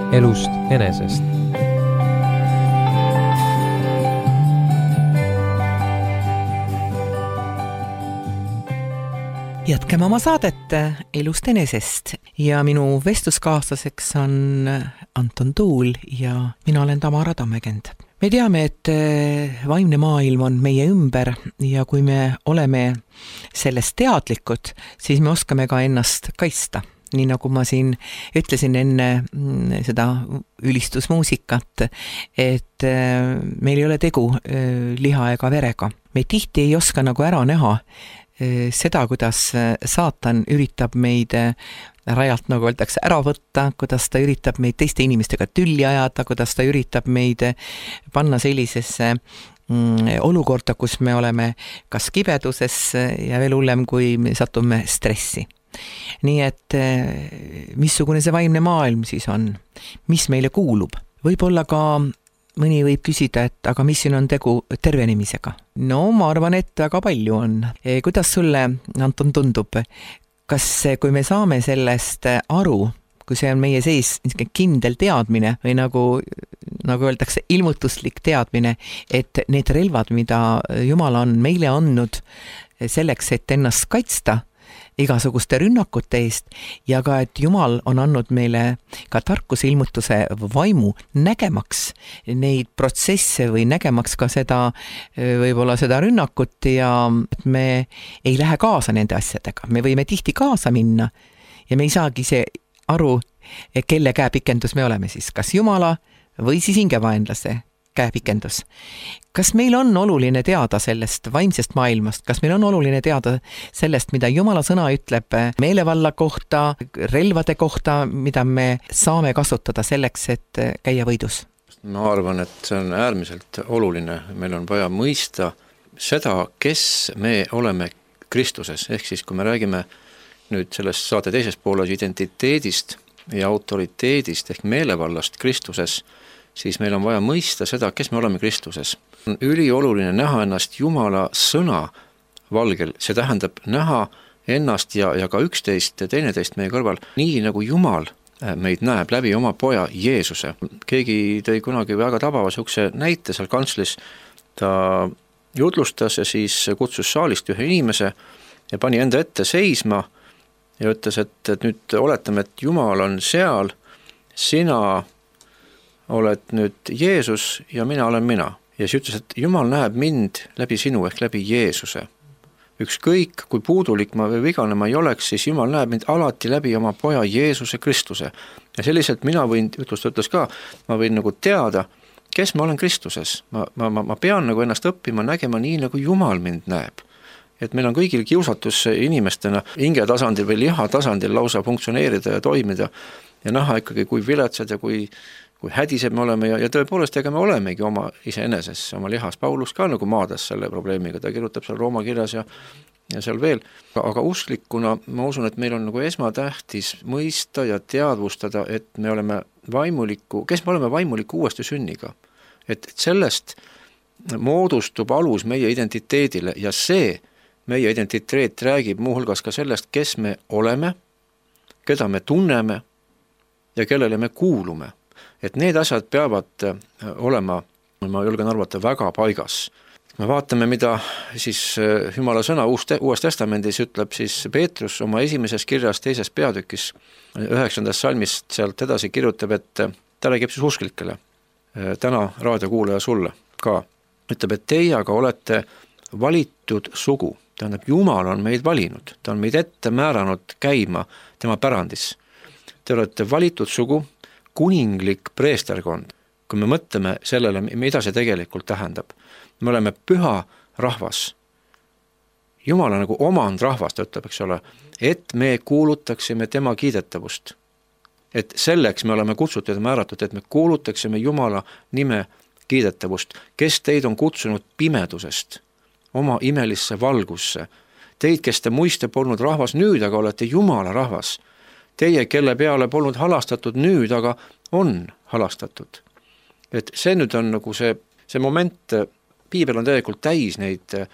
elust enesest. Jätkame oma saadet elust enesest ja minu vestluskaaslaseks on Anton Tuul ja mina olen Tamara Tammekend. Me teame, et vaimne maailm on meie ümber ja kui me oleme sellest teadlikud, siis me oskame ka ennast kaitsta. Nii nagu ma siin ütlesin enne seda ülistusmuusikat, et meil ei ole tegu liha ega verega. Me tihti ei oska nagu ära näha seda, kuidas saatan üritab meid rajalt, nagu öeldakse, ära võtta, kuidas ta üritab meid teiste inimestega tülli ajada, kuidas ta üritab meid panna sellisesse olukorda, kus me oleme kas kibeduses ja veel hullem, kui me satume stressi. Nii et missugune see vaimne maailm siis on, mis meile kuulub. Võib-olla ka mõni võib küsida, et aga mis siin on tegu tervenemisega? No ma arvan, et väga palju on. Kuidas sulle, Anton, tundub, kas kui me saame sellest aru, kui see on meie sees kindel teadmine või nagu öeldakse, ilmutuslik teadmine, et need relvad, mida Jumal on meile andnud selleks, et ennast kaitsta igasuguste rünnakute eest ja ka, et Jumal on andnud meile ka tarkuse ilmutuse vaimu nägemaks neid protsesse või nägemaks ka seda, võib-olla seda rünnakut ja et me ei lähe kaasa nende asjadega. Me võime tihti kaasa minna ja me ei saagi see aru, kelle käepikendus me oleme siis, kas Jumala või siis hingevaenlase käepikendus. Kas meil on oluline teada sellest vaimsest maailmast? Kas meil on oluline teada sellest, mida Jumala sõna ütleb meelevalla kohta, relvade kohta, mida me saame kasutada selleks, et käia võidus? Ma arvan, et see on äärmiselt oluline. Meil on vaja mõista seda, kes me oleme Kristuses. Ehk siis, kui me räägime nüüd sellest saate teises pooles identiteedist ja autoriteedist ehk meelevallast Kristuses, siis meil on vaja mõista seda, kes me oleme Kristuses. On ülioluline näha ennast Jumala sõna valgel, see tähendab näha ennast ja ka üksteist ja teineteist meie kõrval, nii nagu Jumal meid näeb läbi oma poja Jeesuse. Keegi tõi kunagi väga tabava sihukese näite seal kantslis, ta jutlustas ja siis kutsus saalist ühe inimese ja pani enda ette seisma ja ütles, et nüüd oletame, et Jumal on seal, sina oled nüüd Jeesus ja mina olen mina. Ja siis ütles, et Jumal näeb mind läbi sinu ehk läbi Jeesuse. Ükskõik, kui puudulik ma või vigane ma ei oleks, siis Jumal näeb mind alati läbi oma poja Jeesuse Kristuse. Ja selliselt mina võin, ütles ka, ma võin nagu teada, kes ma olen Kristuses. Ma pean nagu ennast õppima nägema nii, nagu Jumal mind näeb. Et meil on kõigil kiusatus inimestena hinge tasandil või liha tasandil lausa funktsioneerida ja toimida ja näha ikkagi, kui viletsad ja kui hädised me oleme ja tõepoolest, ega me olemegi oma iseeneses, oma lihas. Paulus ka nagu maadas selle probleemiga, ta kirjutab seal Rooma kirjas ja seal veel. Aga usklikuna ma usun, et meil on nagu esmatähtis mõista ja teadvustada, et me oleme vaimuliku, kes me oleme vaimuliku uuesti sünniga. Et sellest moodustub alus meie identiteedile ja see meie identiteet räägib muuhulgas ka sellest, kes me oleme, keda me tunneme ja kellele me kuulume. Et need asjad peavad olema, ma julgen arvata, väga paigas. Me vaatame, mida siis Jumala sõna Uues Testamendis ütleb siis Peetrus oma esimeses kirjas 2. peatükis 9. salmist sealt edasi kirjutab, et ta räägib siis usklikele, täna raadiokuulaja sulle ka, ütleb, et teie aga olete valitud sugu, tähendab, Jumal on meid valinud, ta on meid ette määranud käima tema pärandis. Te olete valitud sugu, kuninglik preesterkond, kui me mõtleme sellele, mida see tegelikult tähendab. Me oleme püha rahvas. Jumal on nagu omand rahvas, ta ütleb, eks ole, et me kuulutaksime tema kiidetavust. Et selleks me oleme kutsutud ja määratud, et me kuulutaksime Jumala nime kiidetavust, kes teid on kutsunud pimedusest oma imelisse valgusse. Teid, kes te muiste polnud rahvas nüüd, aga olete Jumala rahvas. Teie, kelle peale polnud halastatud nüüd, aga on halastatud. Et see nüüd on nagu see moment, piibel on tegelikult täis neid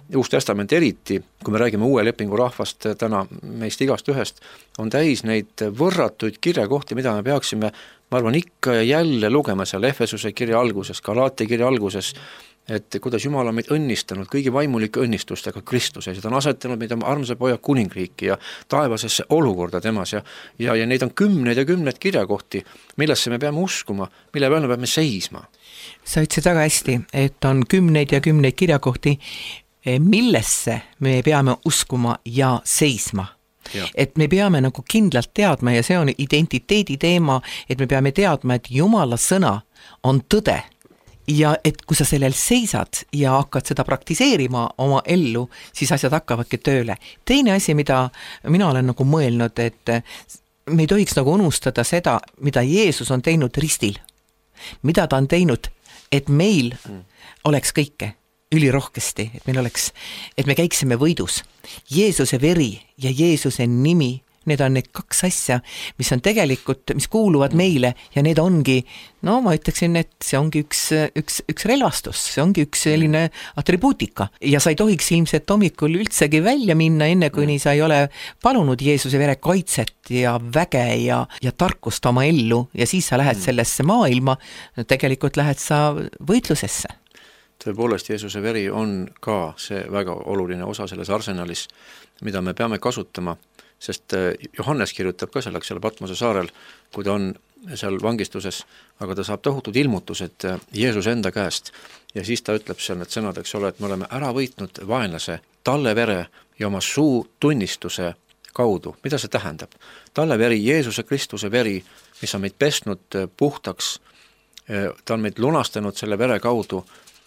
Uus Testament eriti, kui me räägime uue lepingu rahvast täna meist igast ühest, on täis neid võrratuid kirjakohti, mida me peaksime, ma arvan, ikka ja jälle lugema seal Efesuse kirja alguses, Galaatia kirja alguses, et kuidas Jumal on meid õnnistanud kõigi vaimulike õnnistustega Kristuses ja ta on asetanud meid oma armsa poja kuningriiki ja taevasesse olukorda temas ja neid on kümneid ja kümneid kirjakohti, millesse me peame uskuma, mille peale me peame seisma. Sa ütlesid väga hästi, et on kümneid ja kümneid kirjakohti, millesse me peame uskuma ja seisma. Ja. Et me peame nagu kindlalt teadma ja see on identiteedi teema, et me peame teadma, et Jumala sõna on tõde ja et kui sa sellel seisad ja hakkad seda praktiseerima oma ellu, siis asjad hakkavadki tööle. Teine asi, mida mina olen nagu mõelnud, et me ei tohiks nagu unustada seda, mida Jeesus on teinud ristil. Mida ta on teinud, et meil oleks kõike ülirohkesti, et me käiksime võidus. Jeesuse veri ja Jeesuse nimi, need on need kaks asja, mis on tegelikult, mis kuuluvad meile ja need ongi, no ma ütleksin, et see ongi üks relvastus, see ongi üks selline atribuutika ja sa ei tohiks ilmselt hommikul üldsegi välja minna, enne kuni sa ei ole palunud Jeesuse vere kaitset ja väge ja tarkust oma ellu ja siis sa lähed sellesse maailma, tegelikult lähed sa võitlusesse. Tõepoolest, Jeesuse veri on ka see väga oluline osa selles arsenalis, mida me peame kasutama, sest Johannes kirjutab ka selleks seal Patmose saarel, kui ta on seal vangistuses, aga ta saab tohutud ilmutused Jeesuse enda käest ja siis ta ütleb seal need sõnad, eks ole, et me oleme ära võitnud vaenlase talle vere ja oma suu tunnistuse kaudu. Mida see tähendab? Talle veri, Jeesuse Kristuse veri, mis on meid pesnud puhtaks, ta on meid lunastanud selle vere kaudu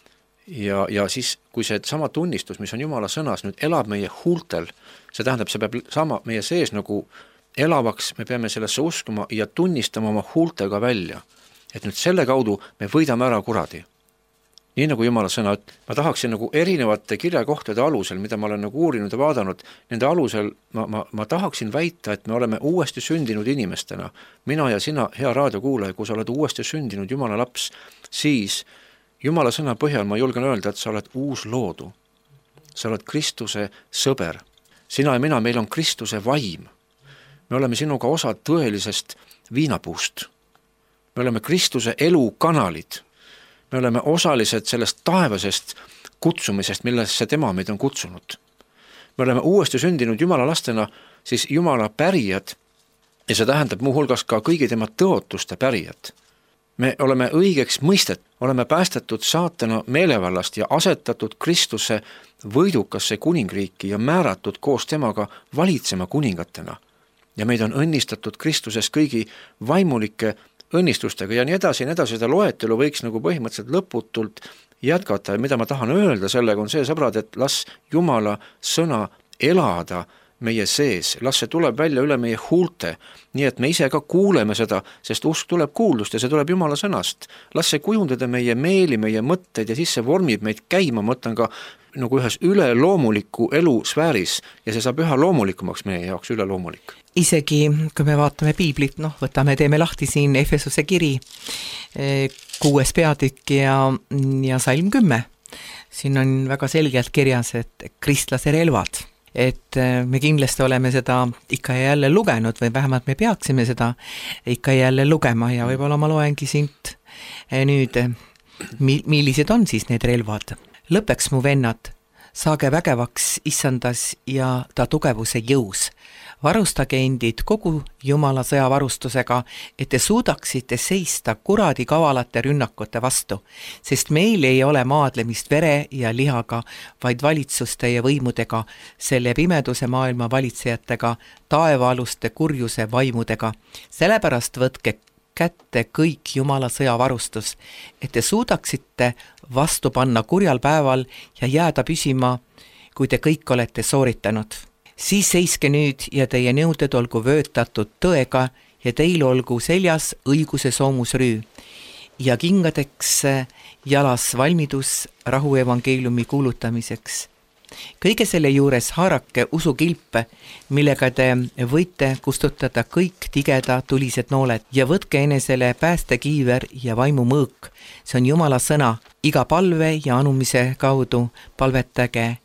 ja siis, kui see sama tunnistus, mis on Jumala sõnas, nüüd elab meie huultel, see tähendab, see peab sama meie sees nagu elavaks, me peame sellesse uskuma ja tunnistama oma huultega välja, et nüüd selle kaudu me võidame ära kuradi. Nii nagu Jumala sõna, et ma tahaksin nagu erinevate kirjakohtade alusel, mida ma olen nagu uurinud ja vaadanud, nende alusel ma tahaksin väita, et me oleme uuesti sündinud inimestena. Mina ja sina, hea raadiokuulaja, kui sa oled uuesti sündinud Jumala laps, siis Jumala sõna põhjal ma julgen öelda, et sa oled uus loodu. Sa oled Kristuse sõber. Sina ja mina, meil on Kristuse vaim. Me oleme sinuga osa tõelisest viinapuust. Me oleme Kristuse elukanalid. Me oleme osalised sellest taevasest kutsumisest, millesse tema meid on kutsunud. Me oleme uuesti sündinud Jumala lastena, siis Jumala pärijad ja see tähendab muu hulgas ka kõigi tema tõotuste pärijad. Me oleme õigeks mõistet, oleme päästetud saatana meelevallast ja asetatud Kristuse võidukasse kuningriiki ja määratud koos temaga valitsema kuningatena. Ja meid on õnnistatud Kristuses kõigi vaimulike õnnistustega ja nii edasi, seda loetelu võiks nagu põhimõtteliselt lõputult jätkata ja mida ma tahan öelda sellega on see, sõbrad, et las Jumala sõna elada meie sees, las see tuleb välja üle meie huulte, nii et me ise ka kuuleme seda, sest usk tuleb kuuldust ja see tuleb Jumala sõnast. Las see kujundada meie meeli, meie mõtteid ja siis see vormib meid käima, mõtlen ka nagu ühes üleloomuliku elusfääris ja see saab üha loomulikumaks meie jaoks üleloomulik. Isegi, kui me vaatame piiblit, teeme lahti siin Efesuse kiri, 6. peatükk ja salm 10. Siin on väga selgelt kirjas, et kristlase relvad. Et me kindlasti oleme seda ikka ja jälle lugenud või vähemalt me peaksime seda ikka ja jälle lugema ja võib-olla ma loengi siit nüüd, millised on siis need relvad. Lõpeks mu vennad, saage vägevaks issandas ja ta tugevuse jõus. Varustage endid kogu Jumala sõjavarustusega, et te suudaksite seista kuradi kavalate rünnakute vastu, sest meil ei ole maadlemist vere ja lihaga, vaid valitsuste ja võimudega, selle pimeduse maailma valitsejatega, taevaaluste kurjuse vaimudega. Sellepärast võtke kätte kõik Jumala sõjavarustus, et te suudaksite vastu panna kurjal päeval ja jääda püsima, kui te kõik olete sooritanud. Siis seiske nüüd ja teie nõuded olgu vöötatud tõega ja teil olgu seljas õiguse soomusrüü ja kingadeks jalas valmidus rahu evangeeliumi kuulutamiseks. Kõige selle juures haarake usukilpe, millega te võite kustutada kõik tigeda tulised nooled ja võtke enesele päästekiiver ja vaimu mõõk. See on Jumala sõna. Iga palve ja anumise kaudu palvetage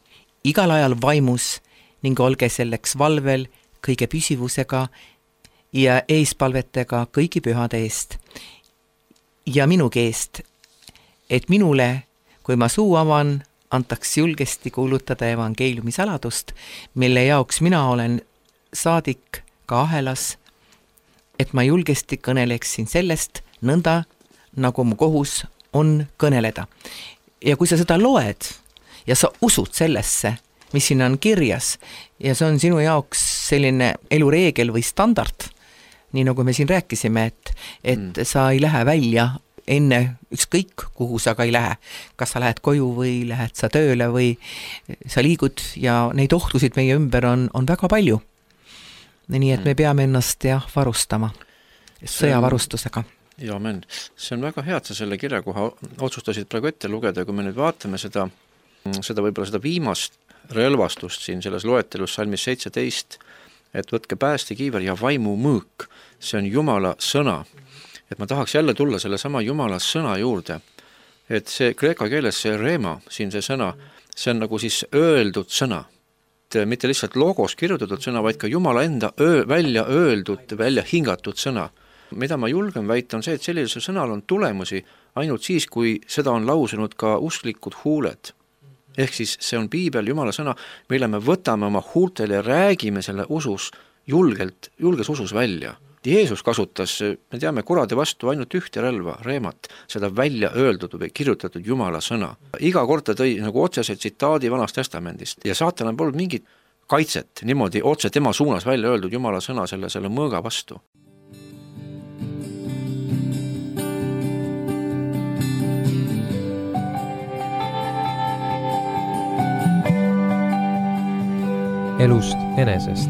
igal ajal vaimus ning olge selleks valvel kõige püsivusega ja eespalvetega kõigi pühade eest ja minugi eest, et minule, kui ma suu avan, antaks julgesti kuulutada evangeeliumi saladust, mille jaoks mina olen saadik ka ahelas, et ma julgesti kõneleksin sellest nõnda, nagu mu kohus on kõneleda. Ja kui sa seda loed ja sa usud sellesse, mis siin on kirjas, ja see on sinu jaoks selline elureegel või standard, nii nagu me siin rääkisime, et sa ei lähe välja enne ükskõik, kuhu sa ka ei lähe. Kas sa lähed koju või lähed sa tööle või sa liigud ja neid ohtusid meie ümber on väga palju. Nii et me peame ennast varustama sõjavarustusega. Ja amen. See on väga hea, et sa selle kirjakoha otsustasid praegu ette lugeda, kui me nüüd vaatame seda võib-olla seda viimast relvastust siin selles loetelus salmis 17, et võtke päästekiiver ja vaimu mõõk, see on Jumala sõna. Et ma tahaks jälle tulla selle sama Jumala sõna juurde, et see kreeka keeles see rema, siin see sõna, see on nagu siis öeldud sõna. Mitte lihtsalt logos kirjutatud sõna, vaid ka Jumala enda välja öeldud, välja hingatud sõna. Mida ma julgen väita on see, et sellisel sõnal on tulemusi ainult siis, kui seda on lausunud ka usklikud huuled. Ehk siis see on piibel, Jumala sõna, mille me võtame oma huultele ja räägime selle usus julges usus välja. Jeesus kasutas, me teame, kurade vastu ainult ühte relva, reemat, seda välja öeldud või kirjutatud Jumala sõna. Iga kord ta tõi nagu otsese tsitaadi Vanast Testamendist ja saatan on polnud mingit kaitset niimoodi otse tema suunas välja öeldud Jumala sõna selle mõõga vastu. Elust enesest.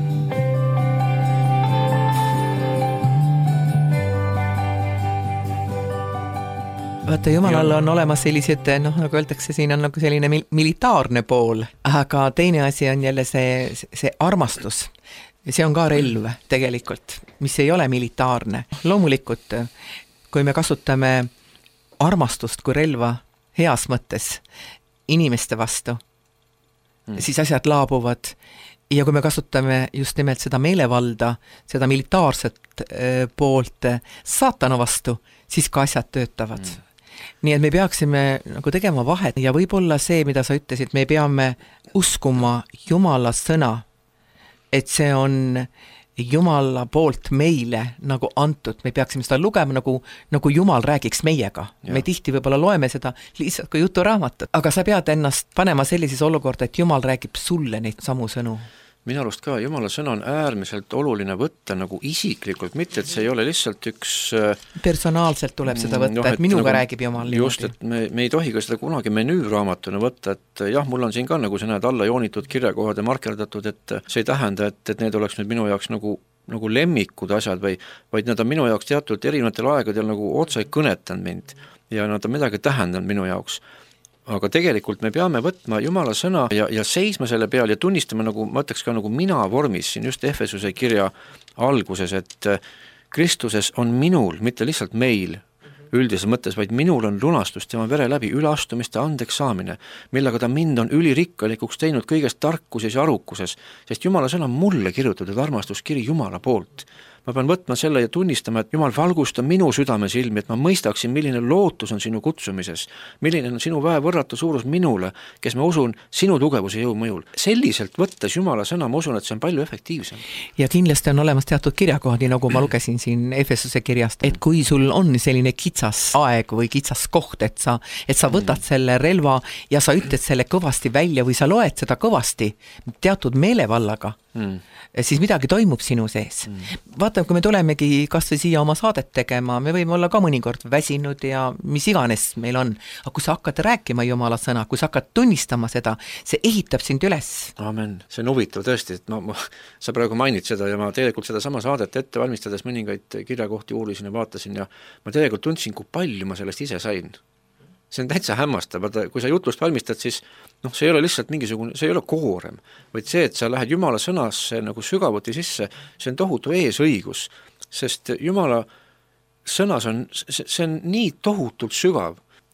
Vaata, Jumalal on olemas sellised, nagu öeldakse, siin on nagu selline militaarne pool, aga teine asi on jälle see armastus. See on ka relv tegelikult, mis ei ole militaarne. Loomulikult, kui me kasutame armastust kui relva heas mõttes inimeste vastu, siis asjad laabuvad. Ja kui me kasutame just nimelt seda meelevalda, seda militaarset poolt saatana vastu, siis ka asjad töötavad. Nii et me peaksime nagu tegema vahet ja võib-olla see, mida sa ütlesid, me peame uskuma Jumala sõna, et see on Jumala poolt meile nagu antud, me peaksime seda lugema nagu Jumal räägiks meiega. Ja. Me tihti võib-olla loeme seda lihtsalt kui juturaamatut, aga sa pead ennast panema sellises olukorda, et Jumal räägib sulle neid samu sõnu. Minu arust ka Jumala sõna on äärmiselt oluline võtta nagu isiklikult, mitte et see ei ole lihtsalt üks personaalselt tuleb seda võtta, et minuga nagu, räägib Jumal niimoodi. Just, et me ei tohi ka seda kunagi menüüraamatuna võtta, et jah, mul on siin ka nagu sa näed alla joonitud kirjakohad ja markerdatud, et see ei tähenda, et need oleks nüüd minu jaoks nagu lemmikud asjad vaid nad on minu jaoks teatud erinevatel aegadel nagu otse kõnetanud mind ja nad on midagi tähendanud minu jaoks. Aga tegelikult me peame võtma Jumala sõna ja seisma selle peal ja tunnistama, nagu ma ütleks ka nagu mina vormis siin just Efesuse kirja alguses, et Kristuses on minul, mitte lihtsalt meil üldises mõttes, vaid minul on lunastus tema vere läbi üleastumiste andeks saamine, millega ta mind on ülirikkalikuks teinud kõigest tarkuses ja arukuses, sest Jumala sõna on mulle kirjutatud armastuskiri Jumala poolt. Ma pean võtma selle ja tunnistama, et Jumal valgusta minu südame silmi, et ma mõistaksin, milline lootus on sinu kutsumises, milline on sinu väevõrratu suurus minule, kes ma usun sinu tugevuse jõu mõjul. Selliselt võttes Jumala sõna, ma usun, et see on palju efektiivsem. Ja kindlasti on olemas teatud kirjakohad, nagu ma lugesin siin Efesuse kirjast, et kui sul on selline kitsas aeg või kitsas koht, et sa võtad selle relva ja sa ütled selle kõvasti välja või sa loed seda kõvasti teatud meelevallaga, siis midagi toimub sinu sees. Vaata, kui me tulemegi kas või siia oma saadet tegema, me võime olla ka mõnikord väsinud ja mis iganes meil on. Aga kui sa hakkad rääkima Jumala sõna, kui sa hakkad tunnistama seda, see ehitab sind üles. Amen. See on huvitav tõesti, et sa praegu mainid seda ja ma tegelikult seda sama saadet ette valmistades mõningaid kirjakohti uurisin ja vaatasin ja ma tegelikult tundsin, kui palju ma sellest ise sain. See on täitsa hämmastav, kui sa jutlust valmistad, siis see ei ole lihtsalt mingisugune, see ei ole koorem, vaid see, et sa lähed Jumala sõnasse nagu sügavuti sisse, see on tohutu eesõigus, sest Jumala sõnas see on nii tohutult sügav,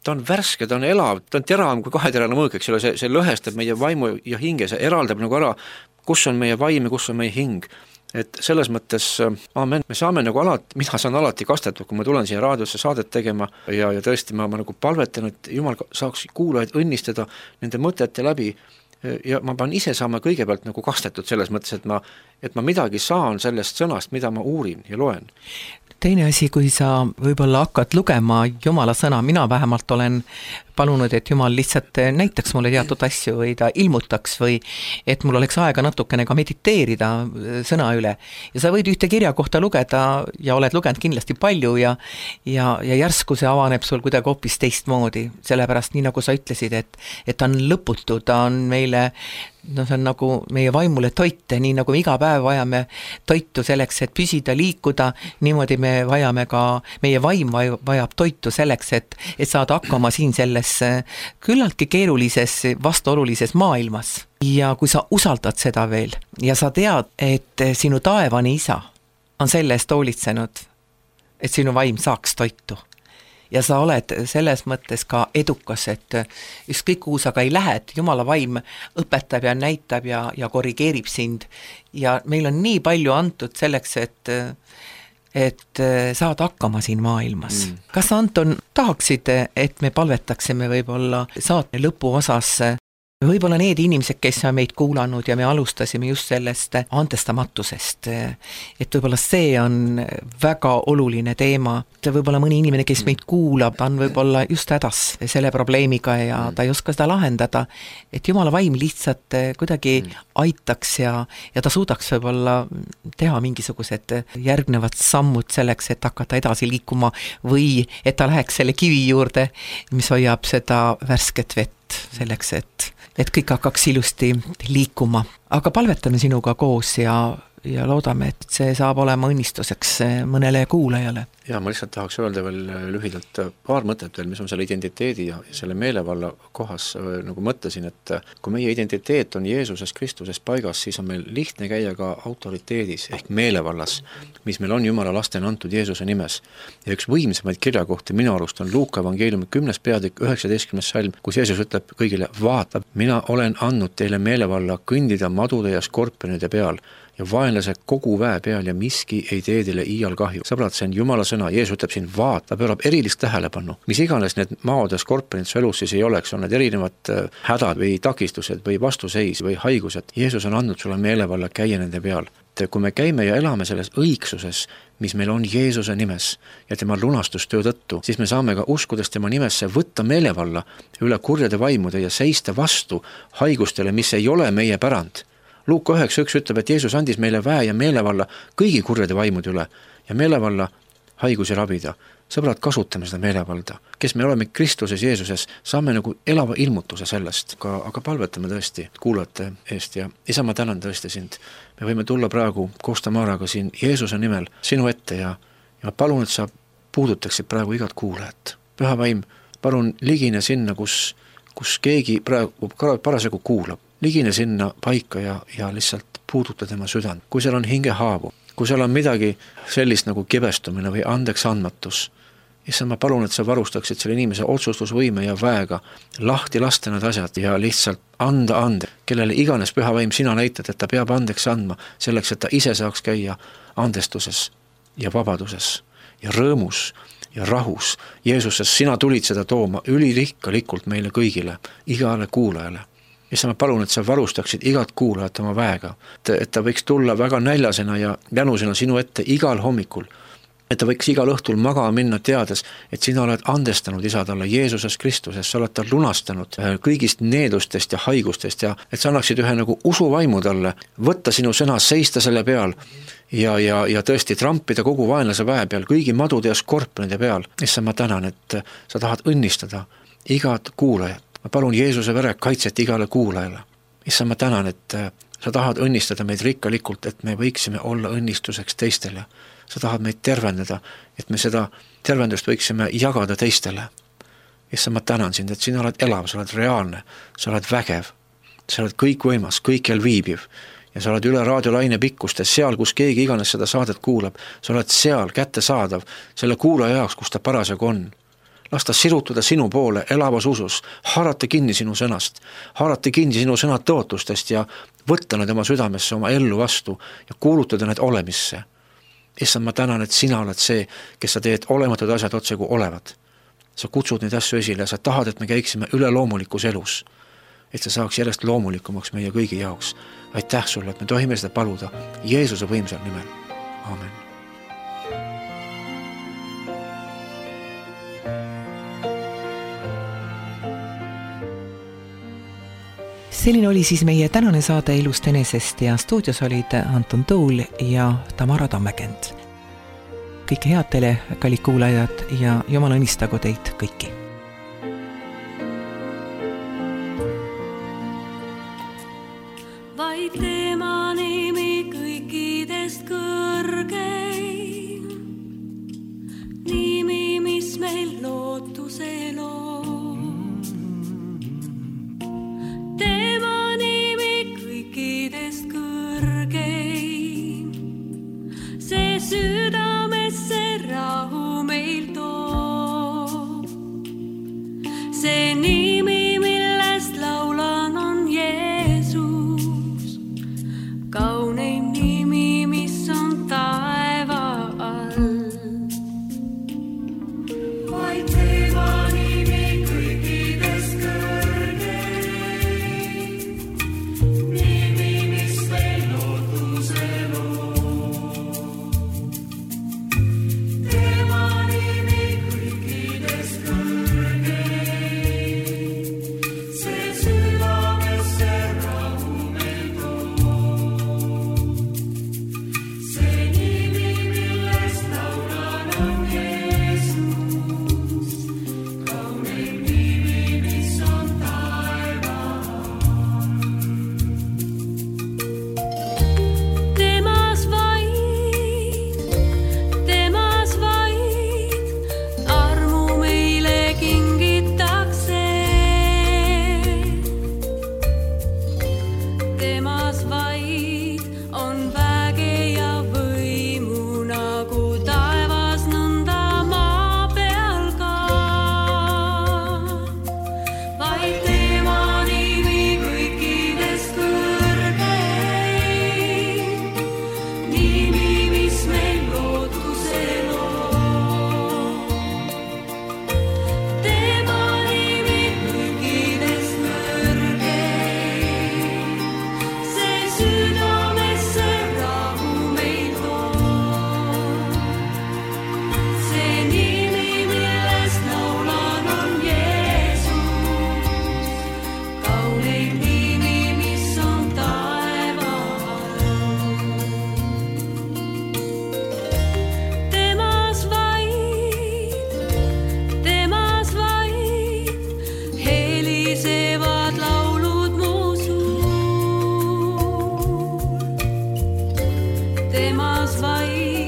ta on värske, ta on elav, ta on teravam kui kaheterane mõõk, eks ole, see lõhestab meie vaimu ja hinge, see eraldab nagu ära, kus on meie vaim ja kus on meie hing. Et selles mõttes, amen, me saame nagu alati, mina saan alati kastetud, kui ma tulen siia raadiosse saadet tegema ja tõesti ma nagu palvetan, et Jumal saaks kuulajaid õnnistada nende mõtete läbi ja ma pean ise saama kõigepealt nagu kastetud selles mõttes, et ma midagi saan sellest sõnast, mida ma uurin ja loen. Teine asi, kui sa võib-olla hakkad lugema Jumala sõna, mina vähemalt olen palunud, et Jumal lihtsalt näitaks mulle teatud asju või ta ilmutaks või et mul oleks aega natukene ka mediteerida sõna üle. Ja sa võid ühte kirja kohta lugeda ja oled lugenud kindlasti palju ja järsku see avaneb sul kuidagi hoopis teistmoodi, sellepärast nii nagu sa ütlesid, et ta on lõputu, ta on meile see on nagu meie vaimule toite, nii nagu me iga päev vajame toitu selleks, et püsida, liikuda, niimoodi me vajame ka, meie vaim vajab toitu selleks, et saada hakkama siin selles küllaltki keerulises, vastuolulises maailmas. Ja kui sa usaldad seda veel ja sa tead, et sinu taevane isa on selle eest hoolitsenud, et sinu vaim saaks toitu. Ja sa oled selles mõttes ka edukas, et ükskõik kuhu sa ka ei lähed, Jumala vaim õpetab ja näitab ja korrigeerib sind. Ja meil on nii palju antud selleks, et saada hakkama siin maailmas. Kas Anton tahaksid, et me palvetaksime võib-olla saate lõpu osas võib-olla need inimesed, kes on meid kuulanud ja me alustasime just sellest andestamatusest, et võib-olla see on väga oluline teema, et võib-olla mõni inimene, kes meid kuulab, on võib-olla just hädas selle probleemiga ja ta ei oska seda lahendada, et Jumala vaim lihtsalt kuidagi aitaks ja ta suudaks võib-olla teha mingisugused järgnevad sammud selleks, et hakata edasi liikuma või et ta läheks selle kivi juurde, mis hoiab seda värsket vett selleks, et kõik hakkaks ilusti liikuma. Aga palvetame sinuga koos ja loodame, et see saab olema õnnistuseks mõnele kuulajale. Ja ma lihtsalt tahaks öelda veel lühidalt paar mõtet veel, mis on selle identiteedi ja selle meelevalla kohas nagu mõtlesin, et kui meie identiteet on Jeesuses Kristuses paigas, siis on meil lihtne käia ka autoriteedis ehk meelevallas, mis meil on Jumala lastena antud Jeesuse nimes. Ja üks võimsamaid kirjakohti minu arust on Luuka evangeeliumi 10. peatükk 19. salm, kus Jeesus ütleb kõigile, vaata, mina olen andnud teile meelevalla kõndida madude ja skorpionide peal ja vaenlase kogu väe peal ja miski ei tee teile iial kahju. Sõbrad, see on Jumala sõna, Jeesus ütleb siin vaata, pöörab erilist tähelepanu. Mis iganes need maod ja skorpionid su elus siis ei oleks, on need erinevad hädad või takistused või vastuseis või haigused. Jeesus on andnud sulle meelevalla käia nende peal. Kui me käime ja elame selles õigsuses, mis meil on Jeesuse nimes ja tema lunastustöö tõttu, siis me saame ka uskudes tema nimesse võtta meelevalla üle kurjade vaimude ja seista vastu haigustele, mis ei ole meie pärand. Luuka 9.1 ütleb, et Jeesus andis meile väe ja meelevalla kõigi kurjade vaimude üle ja meelevalla haigusi ravida. Sõbrad, kasutame seda meelevalda. Kes me oleme Kristuses Jeesuses, saame nagu elava ilmutuse sellest. Aga palvetame tõesti kuulajate eest ja isa, ma tänan tõesti sind. Me võime tulla praegu koos Tamaraga siin Jeesuse nimel sinu ette ja ma palun, et sa puudutaksid praegu igat kuulajat. Püha vaim, palun ligine sinna, kus keegi praegu parasjagu kuulab. Ligine sinna paika ja lihtsalt puuduta tema südant. Kui seal on hingehaavu, kui seal on midagi sellist nagu kibestumine või andeks andmatus, issa ma palun, et sa varustaksid selle inimese otsustusvõime ja väega lahti lasta need asjad ja lihtsalt anda ande, kellele iganes püha vaim sina näitad, et ta peab andeks andma selleks, et ta ise saaks käia andestuses ja vabaduses ja rõõmus ja rahus. Jeesuses, sina tulid seda tooma ülirikkalikult meile kõigile, igale kuulajale. Ja ma palun, et sa varustaksid igat kuulajat oma väega, et ta võiks tulla väga näljasena ja jänusena sinu ette igal hommikul, et ta võiks igal õhtul magama minna teades, et sina oled andestanud isa talle Jeesuses Kristuses, sa oled ta lunastanud kõigist needustest ja haigustest ja et sa annaksid ühe nagu usuvaimu talle, võtta sinu sõna, seista selle peal ja tõesti trampida kogu vaenlase väe peal, kõigi madude ja skorpionide peal. Issa ma tänan, et sa tahad õnnistada igat kuulajat. Ma palun Jeesuse vere kaitset igale kuulajale. Issa ma tänan, et sa tahad õnnistada meid rikkalikult, et me võiksime olla õnnistuseks teistele. Sa tahad meid tervendada, et me seda tervendust võiksime jagada teistele. Issa ma tänan sind, et sina oled elav, sa oled reaalne, sa oled vägev, sa oled kõikvõimas, kõikjal viibiv ja sa oled üle raadiolaine pikkustes, seal, kus keegi iganes seda saadet kuulab, sa oled seal kättesaadav selle kuulaja jaoks, kus ta parasjagu on. las ta sirutuda sinu poole elavas usus, haarata kinni sinu sõnast, haarata kinni sinu sõna tõotustest ja võtta need oma südamesse, oma ellu vastu ja kuulutada need olemisse. Issand, ma tänan, et sina oled see, kes sa teed olematud asjad otse kui olevad. Sa kutsud neid asju esile ja sa tahad, et me käiksime üle loomulikus elus, et see saaks järjest loomulikumaks meie kõigi jaoks. Aitäh sulle, et me tohime seda paluda Jeesuse võimsal nimel. Amen. Selline oli siis meie tänane saade Elust enesest ja stuudios olid Anton Tuul ja Tamara Tammekend. Kõike head teile, kallid kuulajad, ja Jumal õnnistagu teid kõiki. Vaid tema nimi kõikidest kõrgein, nimi, mis meil lootuse loob. Tema nimi kõikidest kõrgein, see südamesse rahu meil toob. See nimi, millest laulan, on Jeesus, kauneim nimi, mis on taeva all. Vaid tema nimi kõikidest kõrgein, nimi, mis meil lootuse loob. Tema nimi kõikidest kõrgein, see südamesse rahu meil toob. See nimi, millest laulan, on Jeesus, kauneim nimi, mis on taeva all. Temas vaid armu meile kingitakse. Temas vaid on väge ja võimu nagu taevas, nõnda maa peal ka. Vaid tema nimi kõikidest kõrgein, nimi, mis meil lootuse loob. Tema nimi kõikidest kõrgein, see südamesse rahu meil toob. See nimi, millest laulan, on Jeesus, kauneim nimi, mis on taeva all. Temas vaid helisevad laulud mu suul. Temas vaid